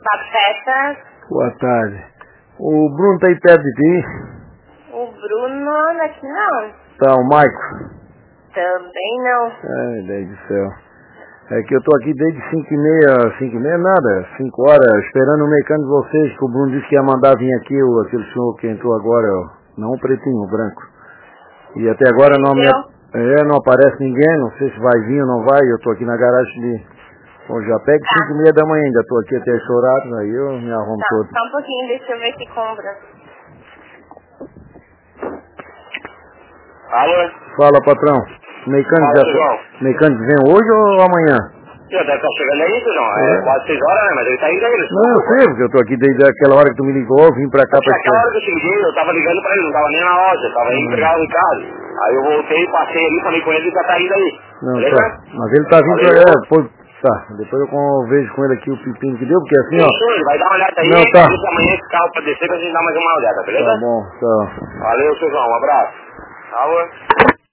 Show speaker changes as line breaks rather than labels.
Pateta.
Boa tarde. O Bruno tá aí perto de ti?
O Bruno não anda aqui não.
Tá, o Maico?
Também não.
Ai, Deus do céu. É que eu tô aqui desde 5h30 nada, 5 horas, esperando o mecânico de vocês, que o Bruno disse que ia mandar vir aqui, aquele senhor que entrou agora, não o pretinho, o branco. E até agora não aparece ninguém, não sei se vai vir ou não vai, eu tô aqui na garagem de... Bom, já pego 5h30 da manhã, ainda tô aqui até esse horário, aí eu me arrumo todo.
Só um pouquinho, deixa eu ver se compra.
Alô?
Fala, patrão. Mecânico vem hoje ou amanhã?
Já deve estar chegando aí, Sujão. É quase 6 horas, né? Mas ele tá indo aí.
Não, eu sei, porque eu tô aqui desde aquela hora que tu me ligou, vim pra cá pra
aquela hora que eu te liguei, eu tava ligando pra ele, não tava nem na loja, eu tava indo pegar o Ricardo. Aí eu voltei, passei ali, falei com ele e já tá indo aí.
Não,
beleza?
tá. Mas ele tá vindo pra... Tá, depois eu vejo com ele aqui o pepino que deu, porque assim, ó...
Fechou, ele vai dar uma olhada aí,
não, tá.
deixa amanhã esse carro pra descer pra gente dar mais uma olhada, beleza?
Tá bom, tá.
Valeu, Sujão, um abraço. Alô?